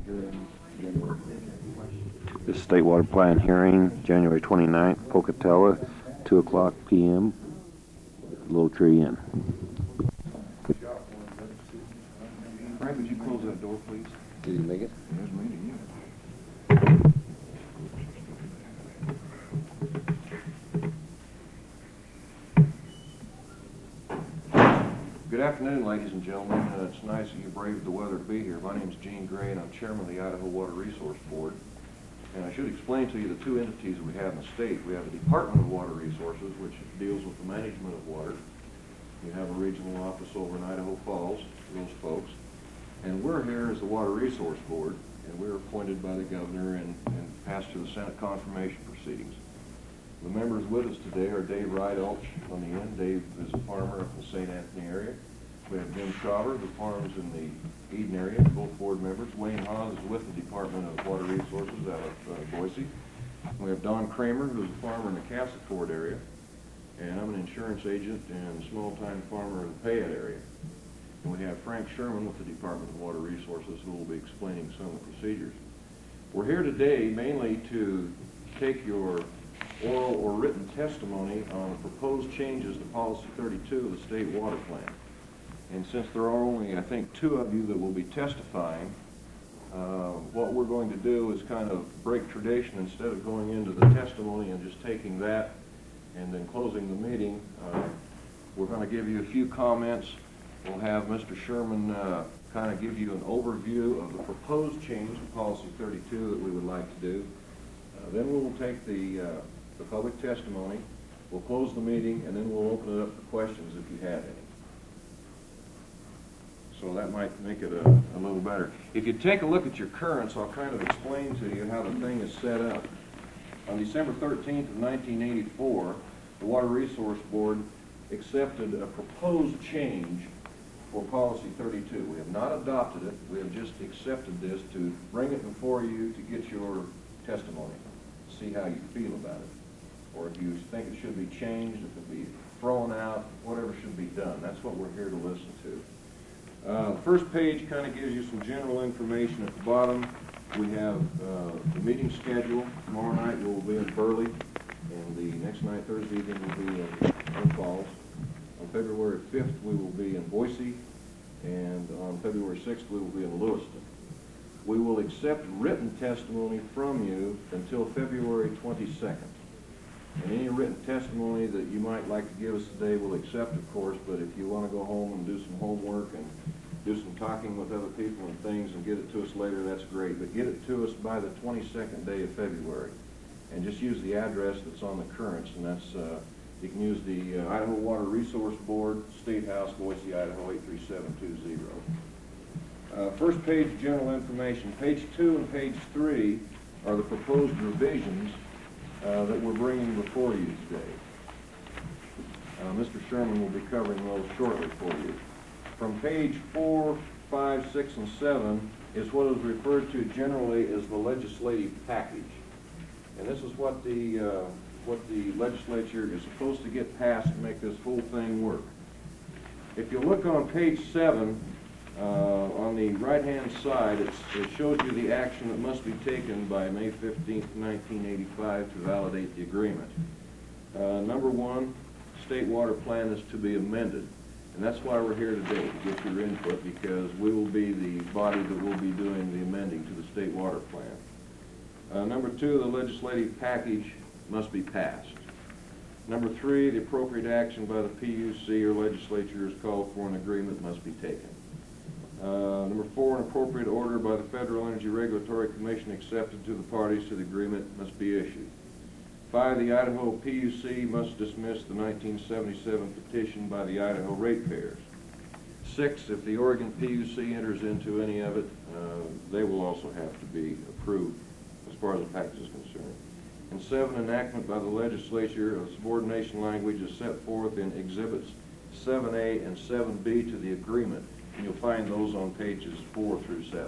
This State Water Plan hearing, January 29th, Pocatello, 2:00 p.m. Little Tree Inn. Frank, would you close that door, please? Did you make it? There's me to you. Good afternoon, ladies and gentlemen. It's nice that you braved the weather to be here. My name is Gene Gray, and I'm chairman of the Idaho Water Resource Board. And I should explain to you the two entities that we have in the state. We have the Department of Water Resources, which deals with the management of water. We have a regional office over in Idaho Falls, those folks. And we're here as the Water Resource Board, and we're appointed by the governor and passed through the Senate confirmation proceedings. The members with us today are Dave Rydalch on the end. Dave is a farmer up in the St. Anthony area. We have Jim Schauber, who farms in the Eden area, both board members. Wayne Hawes is with the Department of Water Resources out of Boise. We have Don Kramer, who's a farmer in the Castle area. And I'm an insurance agent and small-time farmer in the Payette area. And we have Frank Sherman with the Department of Water Resources, who will be explaining some of the procedures. We're here today mainly to take your oral or written testimony on proposed changes to Policy 32 of the State Water Plan. And since there are only, I think, 2 of you that will be testifying, what we're going to do is kind of break tradition. Instead of going into the testimony and just taking that and then closing the meeting, we're going to give you a few comments. We'll have Mr. Sherman kind of give you an overview of the proposed change to Policy 32 that we would like to do. Then we will take the public testimony, we'll close the meeting, and then we'll open it up for questions if you have any. So that might make it a little better. If you take a look at your currents, I'll kind of explain to you how the thing is set up. On December 13th of 1984, the Water Resource Board accepted a proposed change for Policy 32. We have not adopted it, we have just accepted this to bring it before you to get your testimony, see how you feel about it. Or if you think it should be changed, if it be thrown out, whatever should be done. That's what we're here to listen to. The first page kind of gives you some general information. At the bottom, we have the meeting schedule. Tomorrow night we will be in Burley, and the next night, Thursday evening, we'll be in Falls. On February 5th, we will be in Boise, and on February 6th, we will be in Lewiston. We will accept written testimony from you until February 22nd. And any written testimony that you might like to give us today we'll accept, of course, but if you want to go home and do some homework and do some talking with other people and things and get it to us later, that's great. But get it to us by the 22nd day of February. And just use the address that's on the currents, and that's, you can use the Idaho Water Resource Board, State House, Boise, Idaho, 83720. First page, general information. Page 2 and page 3 are the proposed revisions that we're bringing before you today. Mr. Sherman will be covering those shortly for you. From page 4, 5, 6, and 7 is what is referred to generally as the legislative package. And this is what the legislature is supposed to get passed to make this whole thing work. If you look on page 7, on the right-hand side, it shows you the action that must be taken by May 15th, 1985 to validate the agreement. Number 1, State Water Plan is to be amended. And that's why we're here today, to get your input, because we will be the body that will be doing the amending to the State Water Plan. Number 2, the legislative package must be passed. Number 3, the appropriate action by the PUC or legislature is called for, an agreement must be taken. Number 4, an appropriate order by the Federal Energy Regulatory Commission accepted to the parties to the agreement must be issued. 5, the Idaho PUC must dismiss the 1977 petition by the Idaho ratepayers. 6, if the Oregon PUC enters into any of it, they will also have to be approved as far as the package is concerned. And 7, enactment by the legislature of subordination language is set forth in Exhibits 7A and 7B to the agreement. And you'll find those on pages 4 through 7.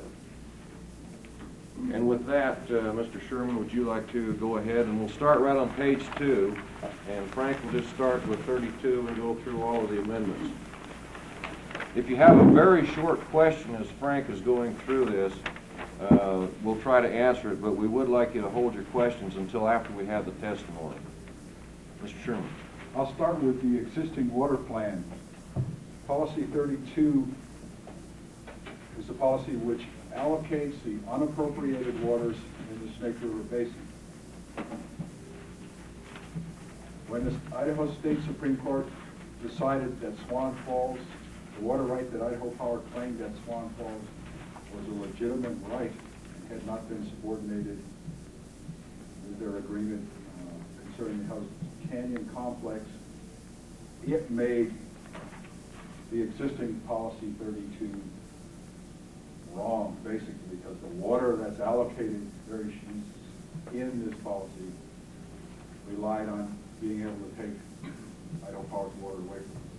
And with that, Mr. Sherman, would you like to go ahead? And we'll start right on page 2. And Frank will just start with 32 and go through all of the amendments. If you have a very short question as Frank is going through this, We'll try to answer it, but we would like you to hold your questions until after we have the testimony. Mr. Sherman. I'll start with the existing water plan. Policy 32 is the policy which allocates the unappropriated waters in the Snake River Basin. When the Idaho State Supreme Court decided that Swan Falls, the water right that Idaho Power claimed at Swan Falls was a legitimate right and had not been subordinated with their agreement concerning the Hells Canyon complex, it made the existing policy 32 wrong, basically, because the water that's allocated very in this policy relied on being able to take Idaho Power's water away from them.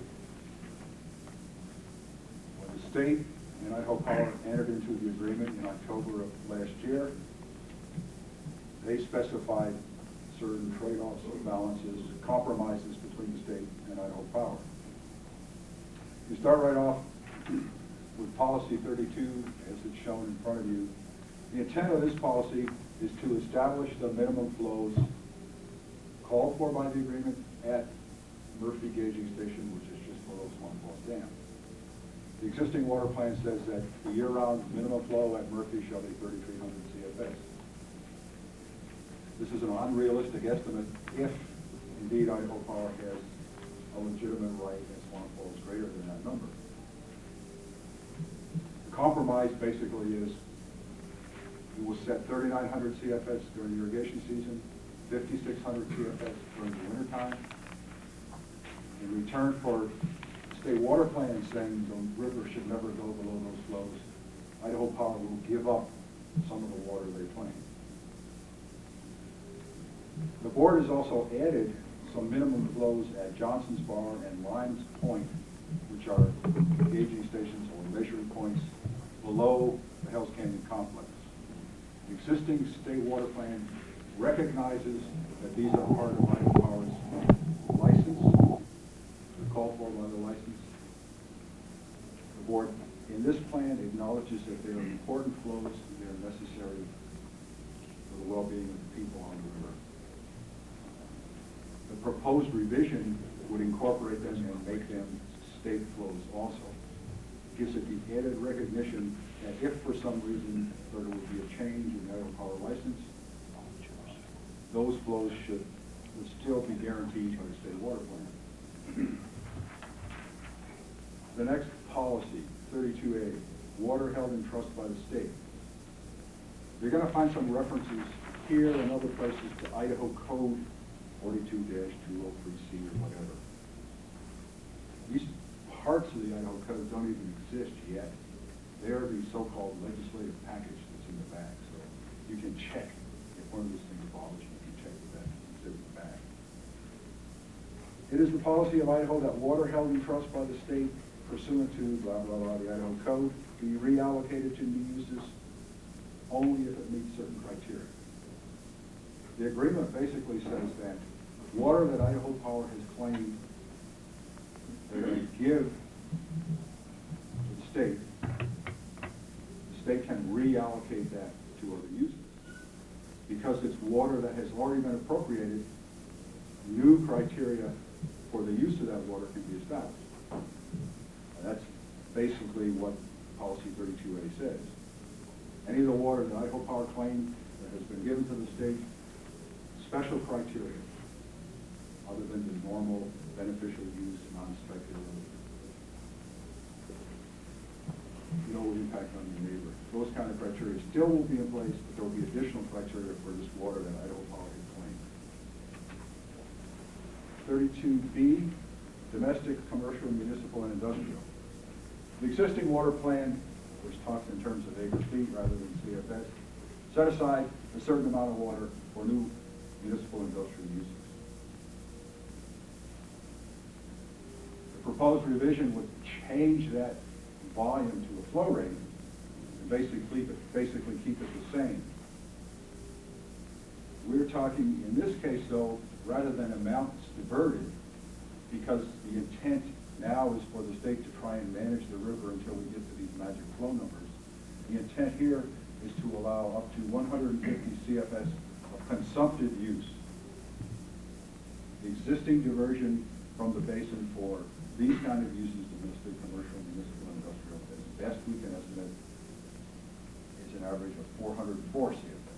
When the state and Idaho Power entered into the agreement in October of last year, they specified certain trade-offs or balances, compromises between the state and Idaho Power. You start right off with policy 32, as it's shown in front of you. The intent of this policy is to establish the minimum flows called for by the agreement at Murphy Gauging Station, which is just below Swan Falls Dam. The existing water plan says that the year-round minimum flow at Murphy shall be 3,300 CFS. This is an unrealistic estimate if, indeed, Idaho Power has a legitimate right at Swan Falls greater than that number. The compromise basically is you will set 3,900 CFS during the irrigation season, 5,600 CFS during the winter time. In return for state water plan saying the river should never go below those flows, Idaho Power will give up some of the water they claim. The board has also added some minimum flows at Johnson's Bar and Limes Point, which are gauging stations or measuring points below the Hells Canyon complex. The existing state water plan recognizes that these are part of Idaho Power's license. They're called for by the license. The board, in this plan, acknowledges that they are important flows and they are necessary for the well-being of the people on the river. The proposed revision would incorporate them and make them state flows also. It gives it the added recognition that if for some reason there would be a change in the Idaho Power license, those flows would still be guaranteed by the state water plan. The next policy, 32A, water held in trust by the state. You're going to find some references here and other places to Idaho Code 42-203C or whatever. These parts of the Idaho Code don't even exist yet. They're the so-called legislative package that's in the back. So you can check if one of these things bothers you. Back. It is the policy of Idaho that water held in trust by the state pursuant to blah, blah, blah, the Idaho Code be reallocated to new uses only if it meets certain criteria. The agreement basically says that water that Idaho Power has claimed they're going to give to the state can reallocate that to other uses. Because it's water that has already been appropriated, new criteria for the use of that water can be established. And that's basically what policy 32A says. Any of the water that Idaho Power claimed that has been given to the state, special criteria, other than the normal beneficial use, non-speculative, no impact on your neighbor. Those kind of criteria still will be in place, but there will be additional criteria for this water that Idaho Power has claimed. 32B, domestic, commercial, municipal, and industrial. The existing water plan, which talks in terms of acre feet rather than CFS, set aside a certain amount of water for new municipal industrial uses. The proposed revision would change that volume to a flow rate and basically keep it the same. We're talking, in this case though, rather than amounts diverted, because the intent now is for the state to try and manage the river until we get to these magic flow numbers. The intent here is to allow up to 150 CFS of consumptive use. The existing diversion from the basin for these kind of uses, domestic, commercial, municipal, industrial, as best we can estimate, is an average of 404 CFS.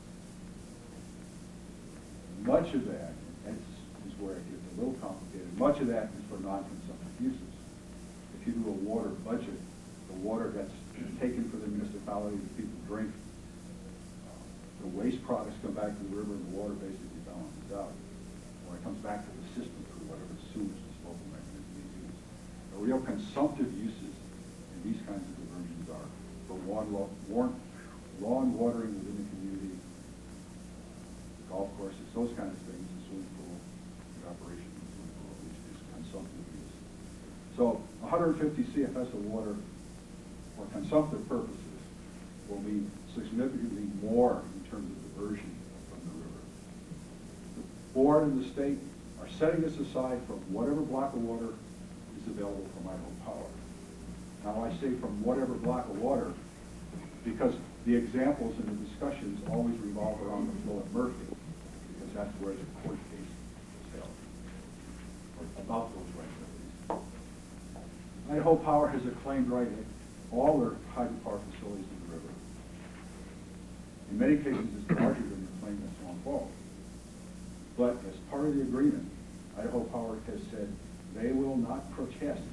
Much of that, and this is where it gets a little complicated, much of that is for non-consumptive uses. If you do a water budget, the water that's taken for the municipality that people drink, the waste products come back to the river and the water basically balances out. Or it comes back to the system through whatever sewage disposal mechanism is used. The real consumptive uses in these kinds of diversions are for lawn watering within the community, golf courses, those kinds of things, the swimming pool, the operation of the swimming pool, which is consumptive use. So 150 CFS of water for consumptive purposes will be significantly more in terms of diversion from the river. The board and the state are setting this aside from whatever block of water is available from Idaho Power. Now I say from whatever block of water because the examples and the discussions always revolve around the flow at Murphy, because that's where the court case was held, or about those rights at least. Idaho Power has a claimed right at all their hydropower facilities in the river. In many cases, it's larger than the claim that's on fall. But as part of the agreement, Idaho Power has said they will not protest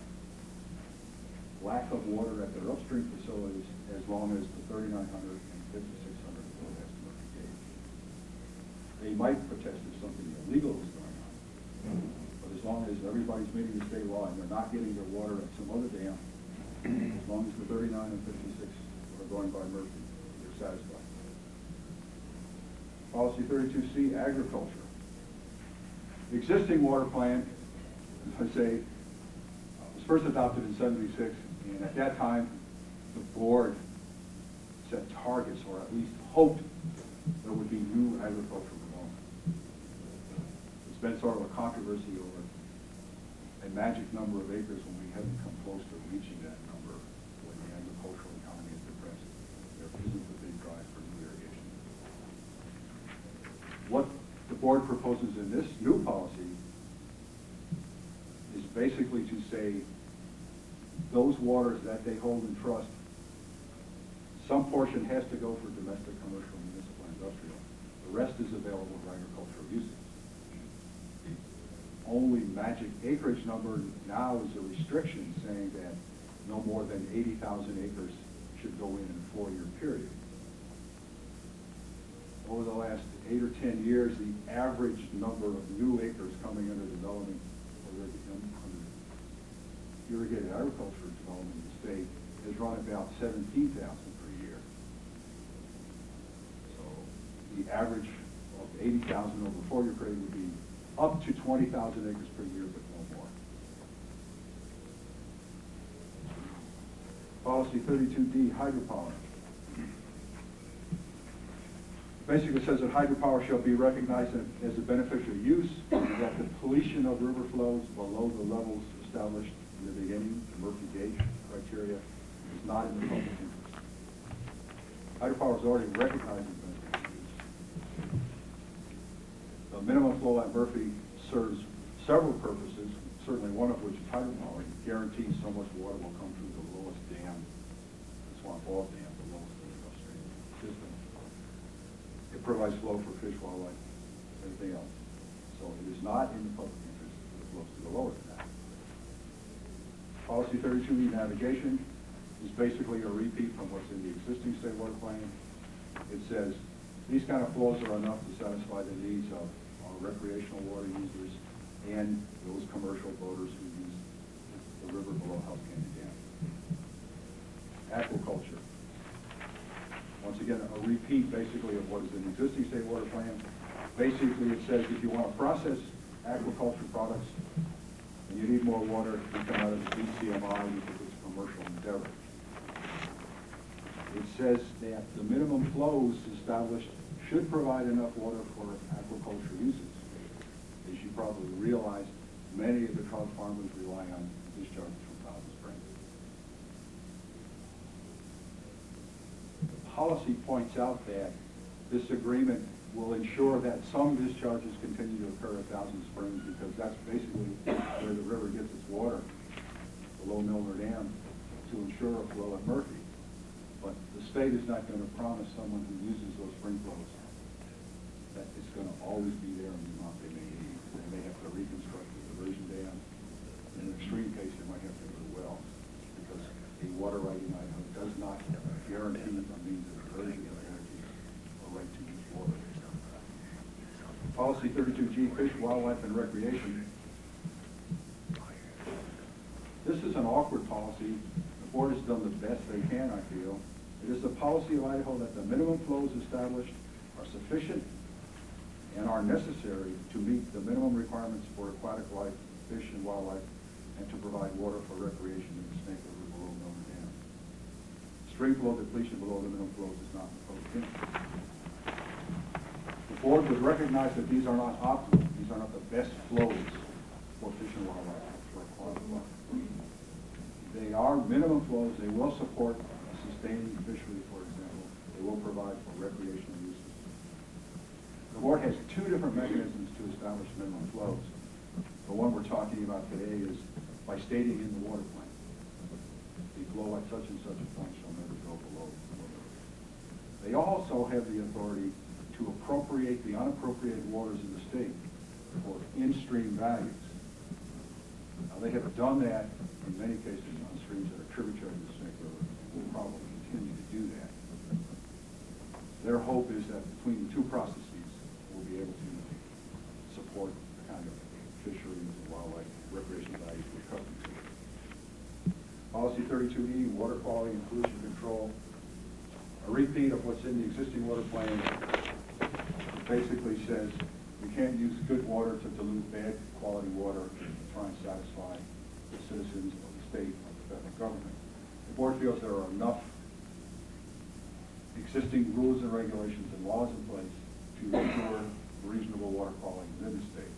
lack of water at their upstream facilities as long as the 3,900 and 5,600 flow has Murphy gauge. They might protest if something illegal is going on. But as long as everybody's meeting the state law and they're not getting their water at some other dam, as long as the 39 and 56 are going by Murphy, they're satisfied. Policy 32C, agriculture. The existing water plan, as I say, was first adopted in '76, and at that time, the board set targets, or at least hoped there would be new agricultural development. There's been sort of a controversy over a magic number of acres when we haven't come close to reaching that number when the agricultural economy is depressed. There isn't a big drive for new irrigation. What the board proposes in this new policy is basically to say those waters that they hold in trust, some portion has to go for domestic, commercial, municipal, industrial. The rest is available for agricultural uses. The only magic acreage number now is a restriction saying that no more than 80,000 acres should go in a 4-year period. Over the last 8 or 10 years, the average number of new acres coming under development under irrigated agriculture development in the state has run about 17,000 per year. So the average of 80,000 over a 4-year period would be up to 20,000 acres per year, but no more. Policy 32D, hydropower. Basically says that hydropower shall be recognized as a beneficial use, and that the pollution of river flows below the levels established in the beginning, the Murphy gauge criteria, is not in the public interest. Hydropower is already recognized as beneficial use. The minimum flow at Murphy serves several purposes, certainly one of which is hydropower. It guarantees so much water will come through the lowest dam, the Swamp Falls Dam, the lowest in the upstream system. It provides flow for fish, wildlife, everything else. So it is not in the public interest that it flows to the lower than that. Policy 32E, navigation, is basically a repeat from what's in the existing state water plan. It says these kind of flows are enough to satisfy the needs of our recreational water users and those commercial boaters who use the river below Hells Canyon Dam. Aquaculture. Once again, a repeat basically of what is in the existing state water plan. Basically, it says if you want to process aquaculture products and you need more water, you come out of the BCMI because it's a commercial endeavor. It says that the minimum flows established should provide enough water for aquaculture uses. As you probably realize, many of the trout farmers rely on discharges from Thousand Springs. The policy points out that this agreement will ensure that some discharges continue to occur at Thousand Springs, because that's basically where the river gets its water, below Milner Dam, to ensure a flow at Murphy. But the state is not going to promise someone who uses those spring flows that it's going to always be there in the amount they may need. They may have to reconstruct the diversion dam. In an extreme case, they might have to go to wells, because a water right in Idaho does not guarantee a means of diversion or guarantee a right to use water. Policy 32G, Fish, Wildlife, and Recreation. This is an awkward policy. The board has done the best they can, I feel. It is the policy of Idaho that the minimum flows established are sufficient and are necessary to meet the minimum requirements for aquatic life, fish and wildlife, and to provide water for recreation in the Snake River below Milner Dam. Stream flow depletion below the minimum flows is not proposed. The board would recognize that these are not optimal. These are not the best flows for fish and wildlife, for aquatic life. They are minimum flows. They will support sustaining fishery, for example. They will provide for recreational uses. The board has two different mechanisms to establish minimum flows. The one we're talking about today is by stating in the water plan, the flow at such and such a point shall never go below the river. They also have the authority to appropriate the unappropriated waters of the state for in-stream values. Now, they have done that in many cases on streams that are tributary to the Snake River, and will probably continue to do that. Their hope is that between the two processes, we'll be able to support the kind of fisheries and wildlife recreation values we're accustomed to. Policy 32E, water quality and pollution control. A repeat of what's in the existing water plan. It basically says you can't use good water to dilute bad quality water to try and satisfy the citizens of the state or the federal government. The board feels there are enough existing rules and regulations and laws in place to ensure reasonable water quality within the state.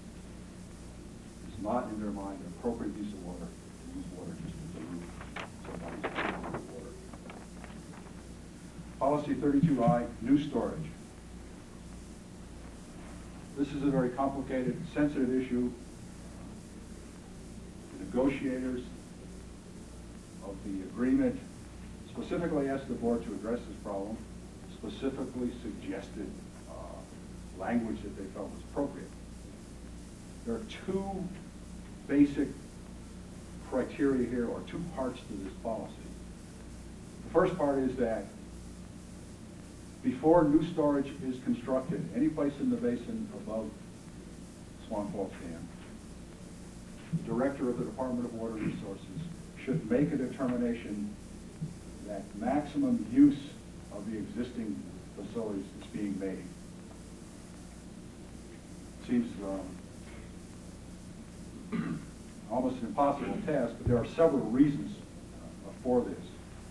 It's not in their mind an appropriate use of water to use water just to dilute somebody's water. Policy 32I, new storage. This is a very complicated, sensitive issue. The negotiators of the agreement specifically asked the board to address this problem, specifically suggested language that they felt was appropriate. There are two basic criteria here, or two parts to this policy. The first part is that before new storage is constructed, any place in the basin above Swan Falls Dam, the director of the Department of Water Resources should make a determination that maximum use of the existing facilities is being made. Seems almost an impossible task, but there are several reasons for this.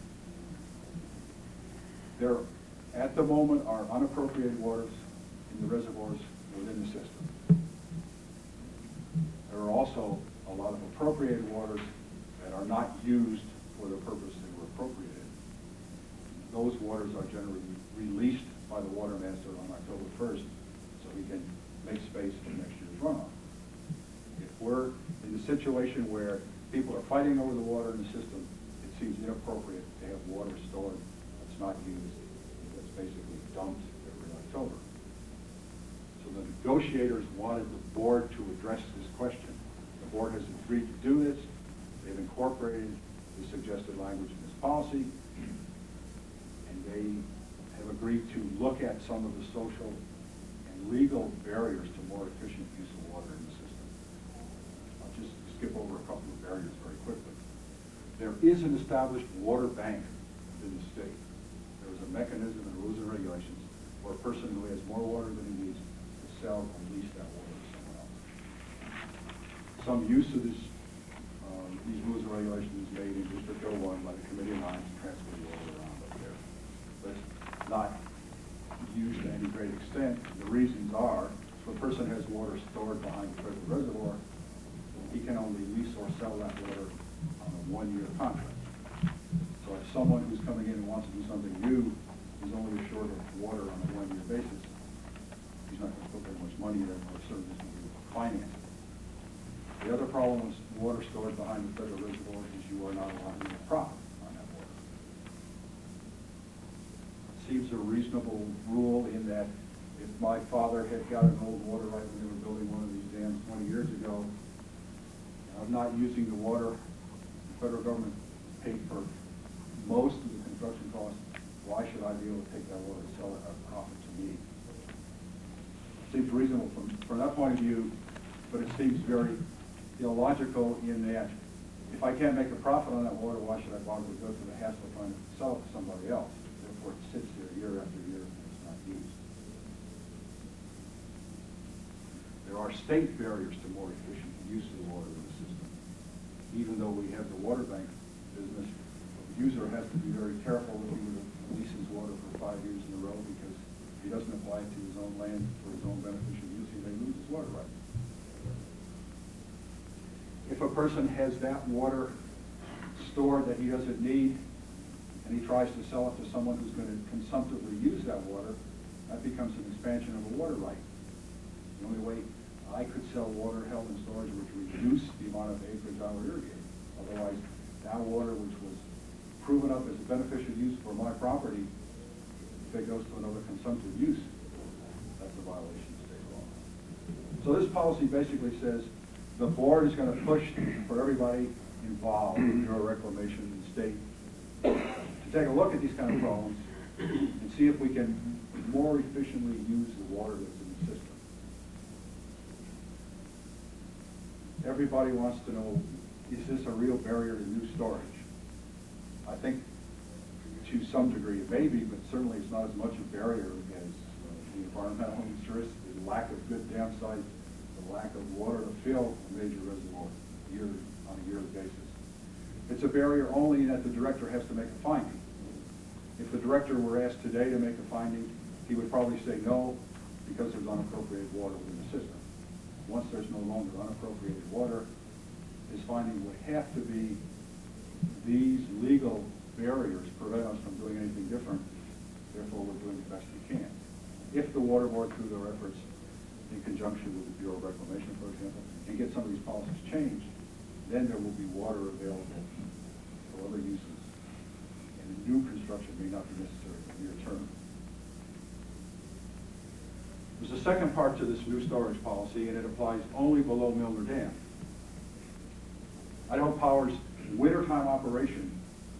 There, at the moment, are unappropriated waters in the reservoirs within the system. There are also a lot of appropriated waters that are not used for the purpose they were appropriated. Those waters are generally released by the water master on October 1st, so he can make space for next year's runoff. If we're in a situation where people are fighting over the water in the system, it seems inappropriate to have water stored that's not used, that's basically dumped every October. So the negotiators wanted the board to address this question. The board has agreed to do this. They've incorporated the suggested language in this policy, and they have agreed to look at some of the social and legal barriers to more efficient use of water in the system. I'll just skip over a couple of barriers very quickly. There is an established water bank within the state. There is a mechanism and rules and regulations for a person who has more water than he needs to sell and lease that water to someone else. Some use of this, these rules and regulations is made in District 01 by the Committee of Mines to transfer the water around up there. But it's not used to any great extent. The reasons are, if a person has water stored behind the federal reservoir, he can only lease or sell that water on a one-year contract. So if someone who's coming in and wants to do something new he's only short of water on a one-year basis, he's not going to put very much money in it, or certainly isn't going to finance it. The other problem is water stored behind the federal reservoir is you are not allowed to make a profit on that water. Seems a reasonable rule in that if my father had got an old water right when they were building one of these dams 20 years ago, I'm not using the water, the federal government paid for most of the construction costs, why should I be able to take that water and sell it at a profit to me? Seems reasonable from that point of view, but it seems very illogical in that if I can't make a profit on that water, why should I bother to go through the hassle of trying to sell it to somebody else? Therefore, it sits there year after year and it's not used. There are state barriers to more efficient use of the water in the system. Even though we have the water bank business, the user has to be very careful if he were to lease his water for 5 years in a row, because if he doesn't apply it to his own land for his own beneficial use, he may lose his water right. If a person has that water stored that he doesn't need, and he tries to sell it to someone who's going to consumptively use that water, that becomes an expansion of a water right. The only way I could sell water held in storage would reduce the amount of acreage I would irrigate. Otherwise, that water, which was proven up as a beneficial use for my property, if it goes to another consumptive use, that's a violation of state law. So this policy basically says the board is going to push for everybody involved in Bureau of Reclamation and state to take a look at these kind of problems and see if we can more efficiently use the water that's in the system. Everybody wants to know, is this a real barrier to new storage? I think to some degree it may be, but certainly it's not as much a barrier as the environmental interests, the lack of good dam sites, the lack of water to fill a major reservoir on a yearly basis. It's a barrier only that the director has to make a finding. If the director were asked today to make a finding, he would probably say no, because there's unappropriated water within the system. Once there's no longer unappropriated water, his finding would have to be these legal barriers prevent us from doing anything different, therefore we're doing the best we can. If the water board, through their efforts in conjunction with the Bureau of Reclamation, for example, and get some of these policies changed, then there will be water available for other uses, and new construction may not be necessary in the near term. There's a second part to this new storage policy, and it applies only below Milner Dam. Idaho Power's wintertime operation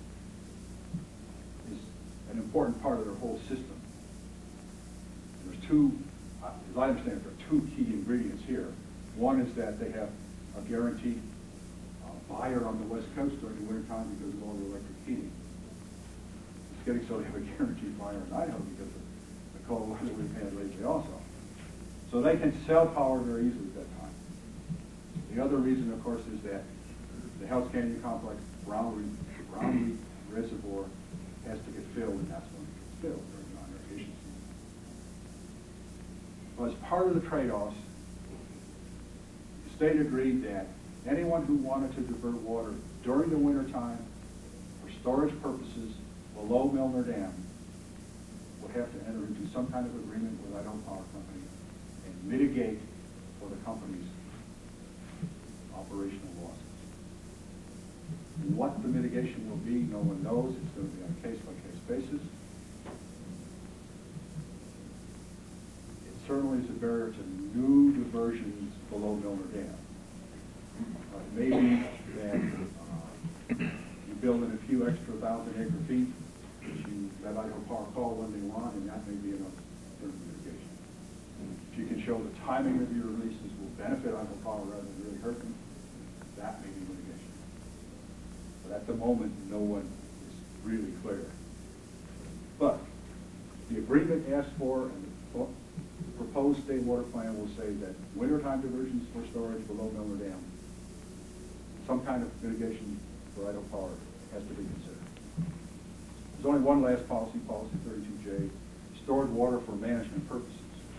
is an important part of their whole system. There's two, as I understand it, there are two key ingredients here. One is that they have a guaranteed buyer on the West Coast during the wintertime because of all the electric heating. It's getting so they have a guaranteed buyer in Idaho because of the cold weather we've had lately also. So they can sell power very easily at that time. The other reason, of course, is that the Hells Canyon Complex Brown Reef Reservoir has to get filled, and that's when it gets filled during non-irrigation season. Well, as part of the trade-offs, the state agreed that anyone who wanted to divert water during the winter time for storage purposes below Milner Dam would have to enter into some kind of agreement with Idaho Power Company and mitigate for the company's operational losses. What the mitigation will be, no one knows. It's going to be on a case-by-case basis. It certainly is a barrier to new diversions below Milner Dam. It may be that you build in a few extra 1,000 acre feet, which you let Idaho Power call when they want, and that may be enough for mitigation. If you can show the timing of your releases will benefit Idaho Power rather than really hurt them, that may be mitigation. But at the moment, no one is really clear. But the agreement asked for and the proposed state water plan will say that wintertime diversions for storage below Milner Dam, some kind of mitigation for Idaho Power has to be considered. There's only one last policy, policy 32J, stored water for management purposes.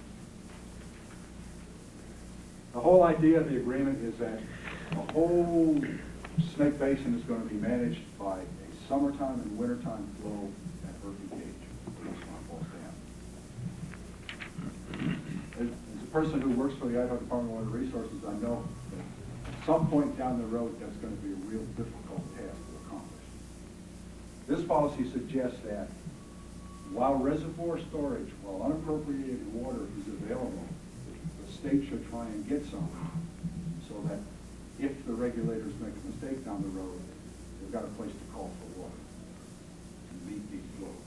The whole idea of the agreement is that the whole Snake Basin is going to be managed by a summertime and wintertime flow at Murphy Gauge. person who works for the Idaho Department of Water Resources, I know that at some point down the road, that's going to be a real difficult task to accomplish. This policy suggests that while reservoir storage, while unappropriated water is available, the state should try and get some, so that if the regulators make a mistake down the road, they've got a place to call for water to meet these flows.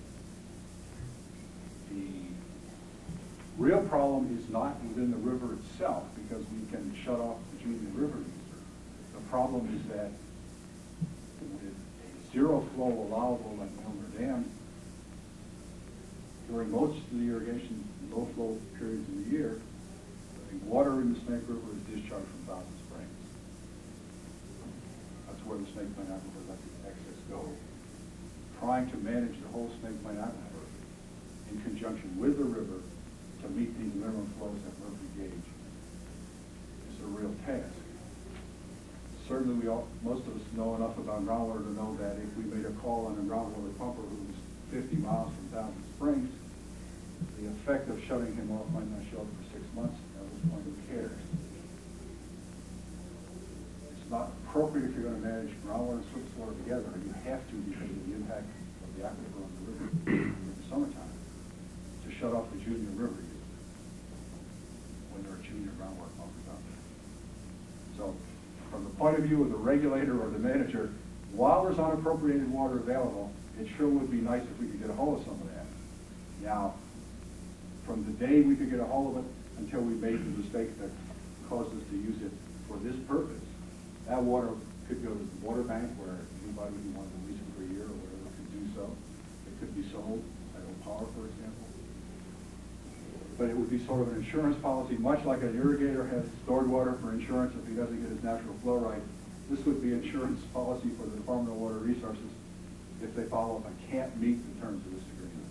The real problem is not within the river itself, because we can shut off the Junior River user. The problem is that with a zero flow allowable at Milner Dam, during most of the irrigation low flow periods of the year, the water in the Snake River is discharged from Thousand Springs. That's where the Snake Plain Aquifer electric excess goes. Trying to manage the whole Snake Plain Aquifer in conjunction with the river to meet these minimum flows at Murphy Gauge is a real task. Certainly most of us know enough about groundwater to know that if we made a call on a groundwater pumper who was 50 miles from Thousand Springs, the effect of shutting him off might not show up for 6 months. That was one who cares. It's not appropriate if you're going to manage groundwater and surface water together. You have to, because of the impact of the aquifer on the river in the summertime, to shut off the Junior River use when there are junior groundwater pumpers out there. So, from the point of view of the regulator or the manager, while there's unappropriated water available, it sure would be nice if we could get a hold of some of that. Now, from the day we could get a hold of it until we made the mistake that caused us to use it for this purpose, that water could go to the water bank where anybody who wanted to lease it for a year or whatever could do so. It could be sold at Power, for example. But it would be sort of an insurance policy, much like an irrigator has stored water for insurance if he doesn't get his natural flow right. This would be insurance policy for the Department of Water Resources if they follow up and can't meet the terms of this agreement.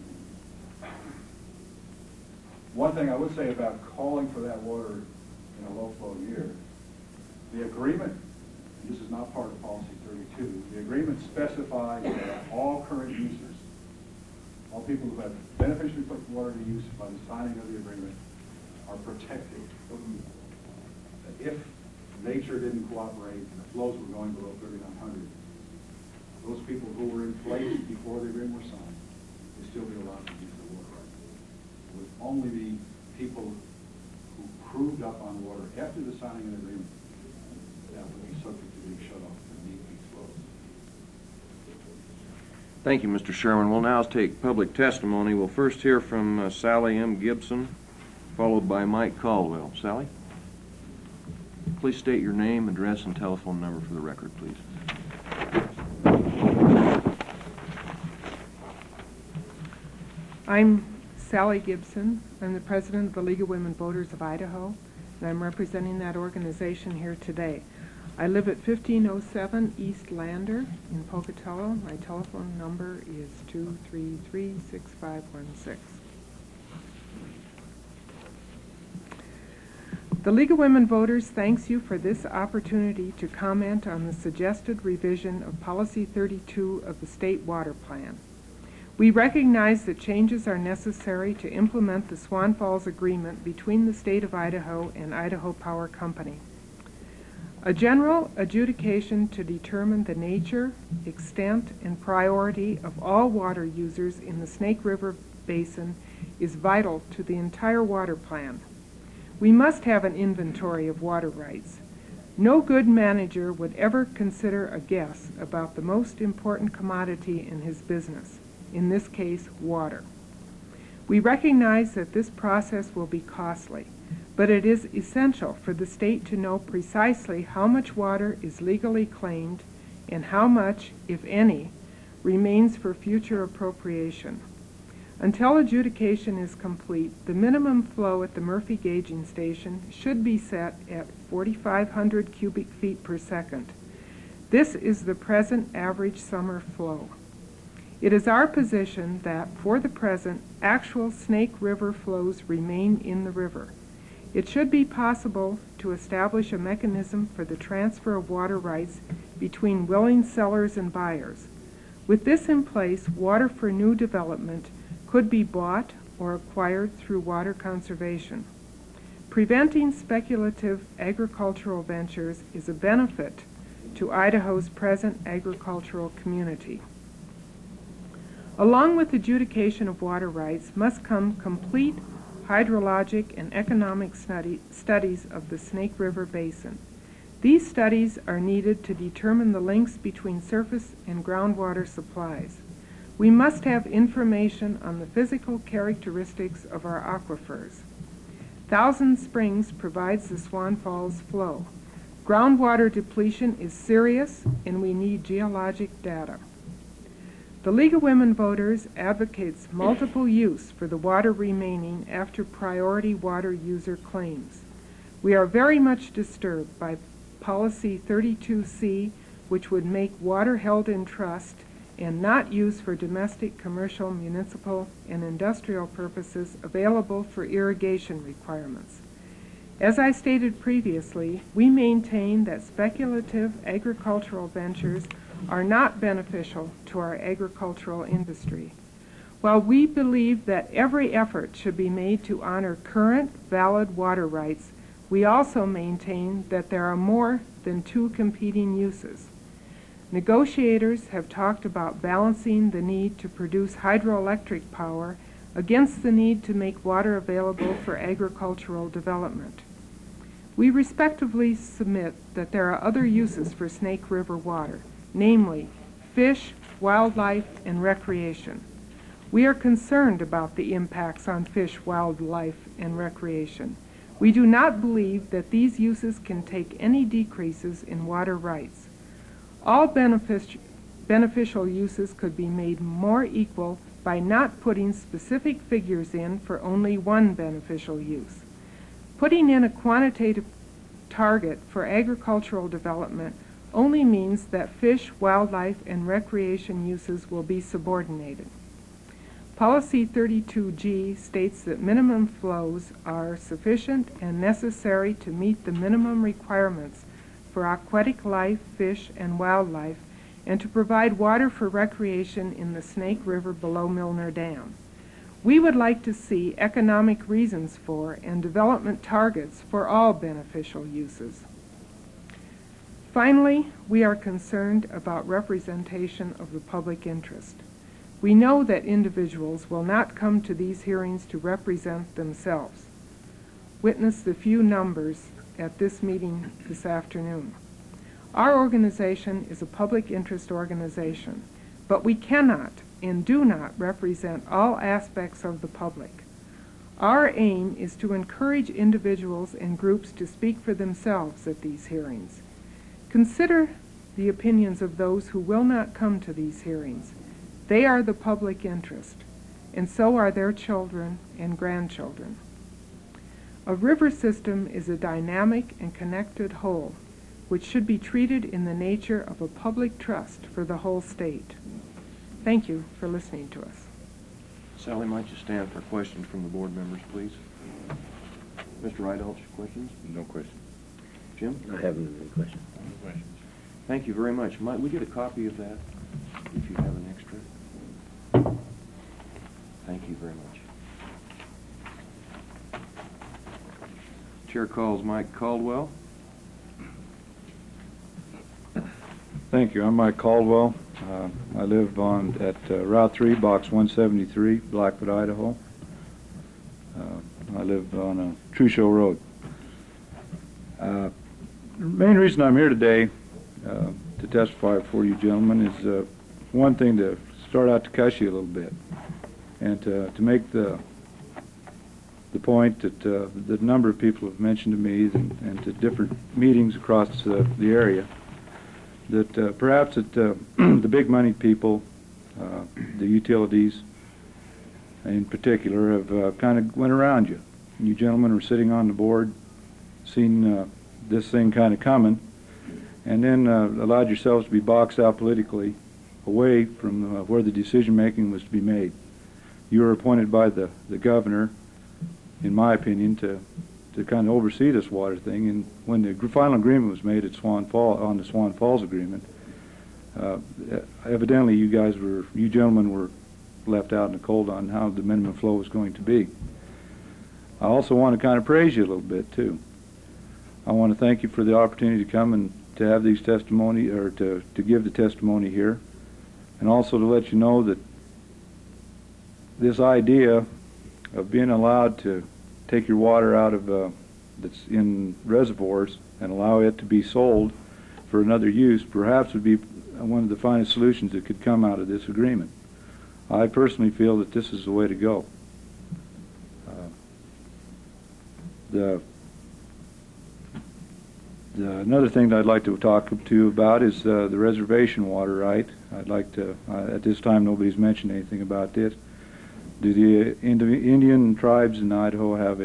One thing I would say about calling for that water in a low flow year, the agreement, and this is not part of policy 32, the agreement specifies that all current users, all people who have beneficially put water to use by the signing of the agreement, are protected. If nature didn't cooperate and the flows were going below 3,900, those people who were in place before the agreement was signed would still be allowed to use the water right. It would only be people who proved up on water after the signing of the agreement that would be subject to being shut off to meet these flows. Thank you, Mr. Sherman. We'll now take public testimony. We'll first hear from Sally M. Gibson, followed by Mike Caldwell. Sally? Please state your name, address, and telephone number for the record, please. I'm Sally Gibson. I'm the president of the League of Women Voters of Idaho, and I'm representing that organization here today. I live at 1507 East Lander in Pocatello. My telephone number is 233-6516. The League of Women Voters thanks you for this opportunity to comment on the suggested revision of Policy 32 of the State Water Plan. We recognize that changes are necessary to implement the Swan Falls Agreement between the State of Idaho and Idaho Power Company. A general adjudication to determine the nature, extent, and priority of all water users in the Snake River Basin is vital to the entire water plan. We must have an inventory of water rights. No good manager would ever consider a guess about the most important commodity in his business, in this case, water. We recognize that this process will be costly, but it is essential for the state to know precisely how much water is legally claimed and how much, if any, remains for future appropriation. Until adjudication is complete, the minimum flow at the Murphy Gauging Station should be set at 4,500 cubic feet per second. This is the present average summer flow. It is our position that, for the present, actual Snake River flows remain in the river. It should be possible to establish a mechanism for the transfer of water rights between willing sellers and buyers. With this in place, water for new development could be bought or acquired through water conservation. Preventing speculative agricultural ventures is a benefit to Idaho's present agricultural community. Along with adjudication of water rights must come complete hydrologic and economic studies of the Snake River Basin. These studies are needed to determine the links between surface and groundwater supplies. We must have information on the physical characteristics of our aquifers. Thousand Springs provides the Swan Falls flow. Groundwater depletion is serious, and we need geologic data. The League of Women Voters advocates multiple use for the water remaining after priority water user claims. We are very much disturbed by Policy 32C, which would make water held in trust and not used for domestic, commercial, municipal, and industrial purposes available for irrigation requirements. As I stated previously, we maintain that speculative agricultural ventures are not beneficial to our agricultural industry. While we believe that every effort should be made to honor current valid water rights, we also maintain that there are more than two competing uses. Negotiators have talked about balancing the need to produce hydroelectric power against the need to make water available for agricultural development. We respectively submit that there are other uses for Snake River water, namely fish, wildlife, and recreation. We are concerned about the impacts on fish, wildlife, and recreation. We do not believe that these uses can take any decreases in water rights. All beneficial uses could be made more equal by not putting specific figures in for only one beneficial use. Putting in a quantitative target for agricultural development only means that fish, wildlife, and recreation uses will be subordinated. Policy 32G states that minimum flows are sufficient and necessary to meet the minimum requirements for aquatic life, fish, and wildlife, and to provide water for recreation in the Snake River below Milner Dam. We would like to see economic reasons for and development targets for all beneficial uses. Finally, we are concerned about representation of the public interest. We know that individuals will not come to these hearings to represent themselves. Witness the few numbers at this meeting this afternoon. Our organization is a public interest organization, but we cannot and do not represent all aspects of the public. Our aim is to encourage individuals and groups to speak for themselves at these hearings. Consider the opinions of those who will not come to these hearings. They are the public interest, and so are their children and grandchildren. A river system is a dynamic and connected whole, which should be treated in the nature of a public trust for the whole state. Thank you for listening to us. Sally, might you stand for questions from the board members, please? Mr. Rydalch, questions? No question. Jim? I haven't any questions. No questions. Thank you very much. Might we get a copy of that, if you have an extra? Thank you very much. Chair calls Mike Caldwell. Thank you. I'm Mike Caldwell. I live at Route 3, Box 173, Blackfoot, Idaho. I live on Trueshow Road. The main reason I'm here today to testify before you gentlemen is one thing, to start out to cuss you a little bit, and to make the point that the number of people have mentioned to me and to different meetings across the area, that perhaps that the big money people, the utilities in particular, have kind of went around you. You gentlemen were sitting on the board, seen this thing kind of coming, and then allowed yourselves to be boxed out politically away from where the decision making was to be made. You were appointed by the governor, in my opinion, to kind of oversee this water thing, and when the final agreement was made at Swan Falls, on the Swan Falls agreement, evidently you gentlemen were left out in the cold on how the minimum flow was going to be. I also want to kind of praise you a little bit too. I want to thank you for the opportunity to come and to have these testimony, or to give the testimony here, and also to let you know that this idea of being allowed to take your water out of that's in reservoirs and allow it to be sold for another use perhaps would be one of the finest solutions that could come out of this agreement. I personally feel that this is the way to go. Another thing that I'd like to talk to you about is the reservation water right. I'd like to, at this time nobody's mentioned anything about this. Do the Indian tribes in Idaho have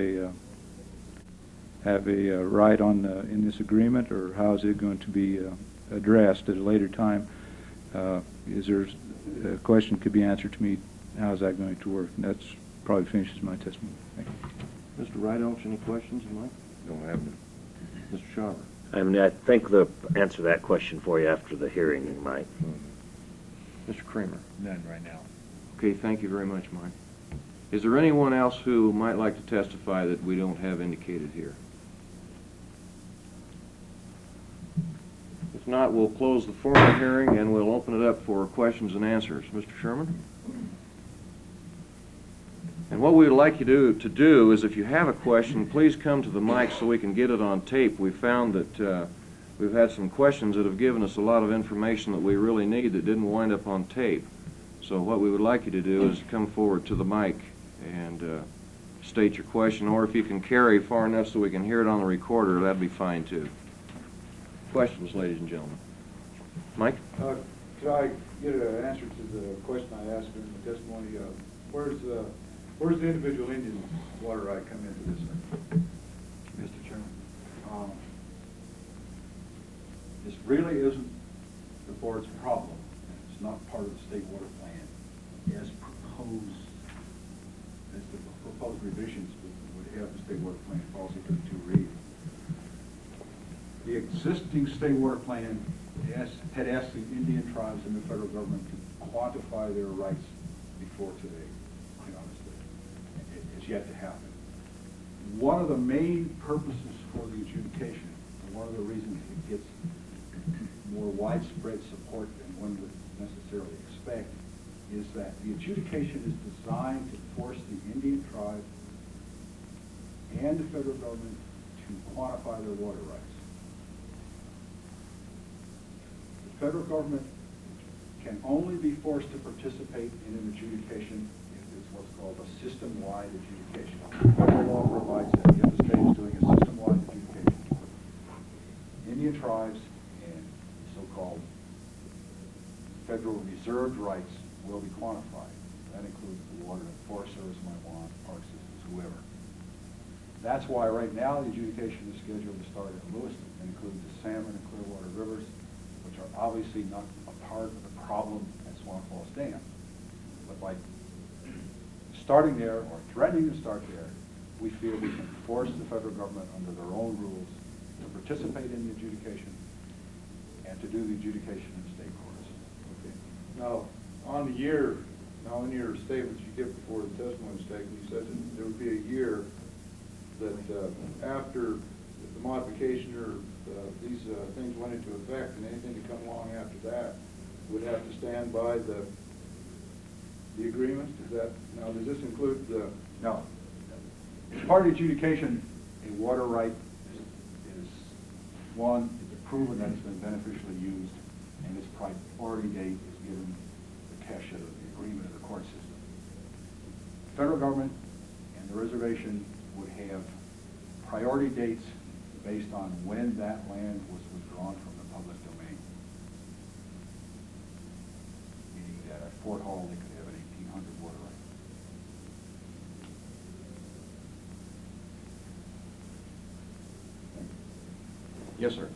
a right on in this agreement, or how is it going to be addressed at a later time? Is there a question could be answered to me? How is that going to work? And that's probably finishes my testimony. Thank you. Mr. Rideoaks, any questions, Mike? Don't have any. Mr. Schauber? I mean, I think they'll answer that question for you after the hearing, Mike. Mr. Kramer? None right now. Okay, thank you very much, Mike. Is there anyone else who might like to testify that we don't have indicated here? If not, we'll close the formal hearing and we'll open it up for questions and answers. Mr. Sherman? And what we would like you to do is, if you have a question, please come to the mic so we can get it on tape. We found that we've had some questions that have given us a lot of information that we really need that didn't wind up on tape. So what we would like you to do is come forward to the mic and state your question, or if you can carry far enough so we can hear it on the recorder, that'd be fine too. Questions, ladies and gentlemen? Mike? Could I get an answer to the question I asked in the testimony? Where's the individual Indian water right come into this thing? Mr. Chairman? This really isn't the board's problem. It's not part of the state water plan as proposed, as the proposed revisions would have the state water plan policy to read. The existing state water plan had asked the Indian tribes and the federal government to quantify their rights before today, quite honestly. It's yet to happen. One of the main purposes for the adjudication, and one of the reasons it gets more widespread support than one would necessarily expect, is that the adjudication is designed to force the Indian tribe and the federal government to quantify their water rights. The federal government can only be forced to participate in an adjudication if it's what's called a system-wide adjudication. Federal law provides that if the state is doing a system-wide adjudication, Indian tribes and so-called federal reserved rights will be quantified. That includes the water and forest service might want, park systems, whoever. That's why right now the adjudication is scheduled to start at Lewiston and includes the Salmon and Clearwater rivers, which are obviously not a part of the problem at Swamp Falls Dam. But by starting there, or threatening to start there, we feel we can force the federal government under their own rules to participate in the adjudication and to do the adjudication in state courts. Okay. Now, on the year, now in your statements you give before the testimony statement, you said that there would be a year that after the modification or these things went into effect, and anything to come along after that would have to stand by the agreement? Is that, now does this include the... No. As part of the adjudication, a water right is one, it's proven that it's been beneficially used, and its priority date is given the cash of the agreement of the court system. The federal government and the reservation would have priority dates based on when that land was withdrawn from the public domain. Meaning that at Fort Hall, they could have an 1800 water right. Yes, sir.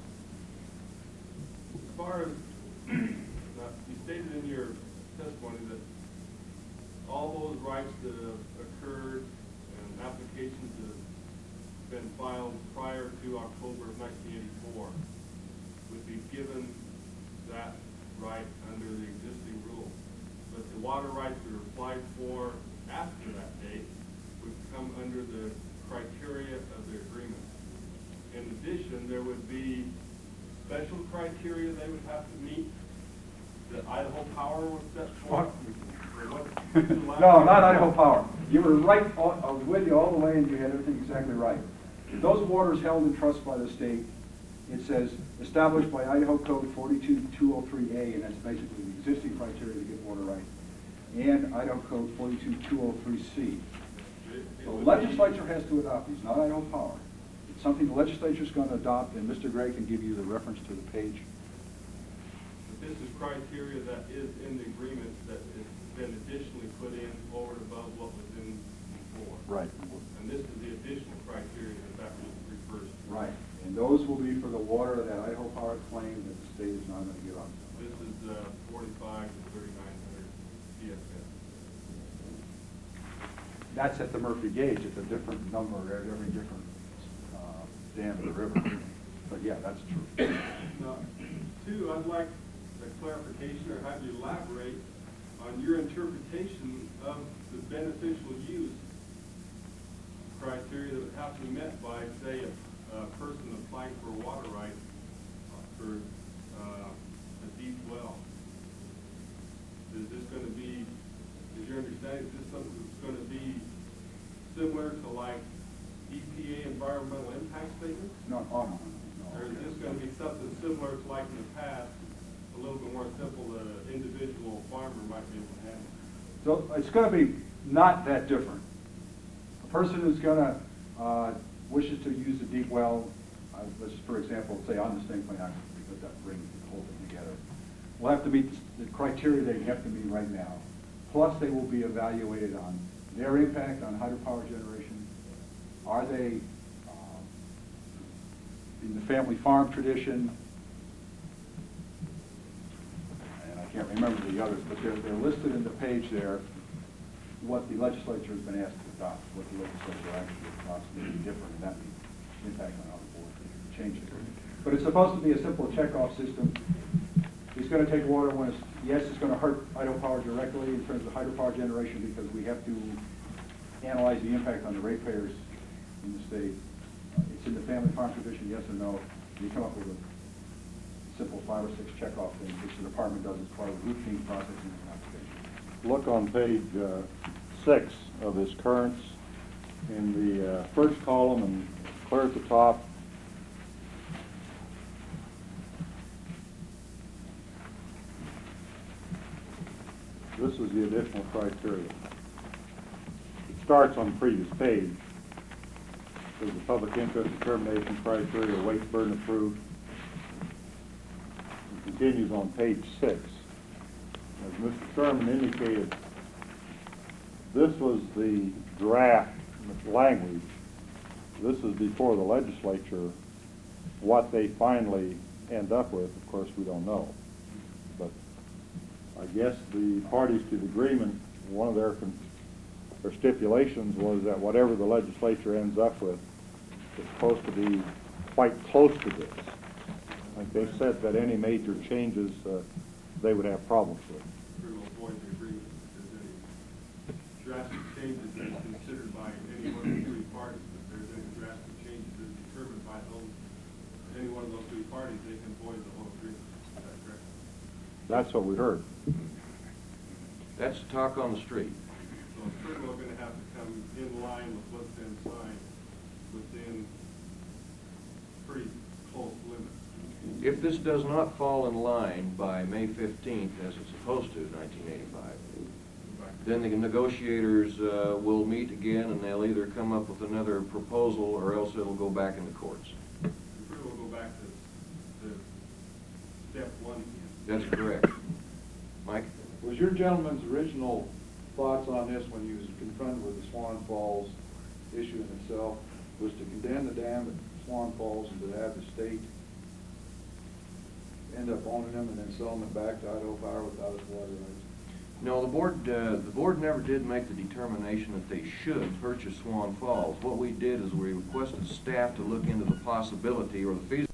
As far as, you stated in your testimony that all those rights that have occurred and applications that have been filed prior to October of 1984 would be given that right under the existing rule. But the water rights that are applied for after that date would come under the criteria they would have to meet that Idaho Power would set forth? No, not Idaho Power. You were right, I was with you all the way, and you had everything exactly right. If those waters held in trust by the state, it says established by Idaho Code 42203A, and that's basically the existing criteria to get water right, and Idaho Code 42203C. The legislature has to adopt these, not Idaho Power. It's something the legislature's going to adopt, and Mr. Gray can give you the reference to the page. But this is criteria that is in the agreement that has been additionally put in over and above what was in before. Right. And this is the additional criteria that refers to. Right. And those will be for the water that Idaho Power claimed that the state is not going to give up. This is 45 to 3,900 CFS. That's at the Murphy gauge. It's a different number at every different dam in the river. But yeah, that's true. Now, two, I'd like a clarification or have you elaborate on your interpretation of the beneficial use criteria that would have to be met by, say, a person applying for a water right for a deep well. Is this going to be, is your understanding, is this something that's going to be similar to like EPA environmental impact statements? No. Or is this going to be something similar to like in the past, a little bit more simple that an individual farmer might be able to handle? So it's going to be not that different. A person who's going to wishes to use a deep well, let's for example say on the Stingplane Act, because that brings the whole thing together, will have to meet the criteria they have to meet right now. Plus, they will be evaluated on their impact on hydropower generation. Are they in the family farm tradition? And I can't remember the others, but they're listed in the page there. What the legislature has been asked to adopt, what the legislature actually adopts may be different, and that means impact on how the board changes it. But it's supposed to be a simple checkoff system. It's going to take water when it's, yes, it's going to hurt Idaho Power directly in terms of hydropower generation because we have to analyze the impact on the ratepayers in the state. It's in the family farm tradition, yes or no. You come up with a simple 5 or 6 checkoff things, which the department does as part of the routine processing of an application. Look on page 6 of this currents in the first column and clear at the top. This is the additional criteria. It starts on the previous page. There's the public interest determination criteria, weight, burden of proof. It continues on page 6. As Mr. Sherman indicated, this was the draft language. This is before the legislature. What they finally end up with, of course, we don't know. But I guess the parties to the agreement, one of their stipulations was that whatever the legislature ends up with is supposed to be quite close to this. Like they said that any major changes they would have problems with. Pretty well avoid the agreement if there's any drastic changes that's considered by any one of the three parties. If there's any drastic changes that's determined by any one of those three parties, they can avoid the whole agreement. Is that correct? That's what we heard. That's talk on the street. So it's pretty well going to have to come in line with what's been signed within pretty close limits. If this does not fall in line by May 15th, as it's supposed to, 1985, then the negotiators will meet again and they'll either come up with another proposal or else it'll go back in the courts. We pretty well go back to step one again. That's correct. Mike? Was your gentleman's original thoughts on this when he was confronted with the Swan Falls issue in itself was to condemn the dam at Swan Falls and to have the state end up owning them and then selling them back to Idaho Power without its water rights? No, the board never did make the determination that they should purchase Swan Falls. What we did is we requested staff to look into the possibility or the feasibility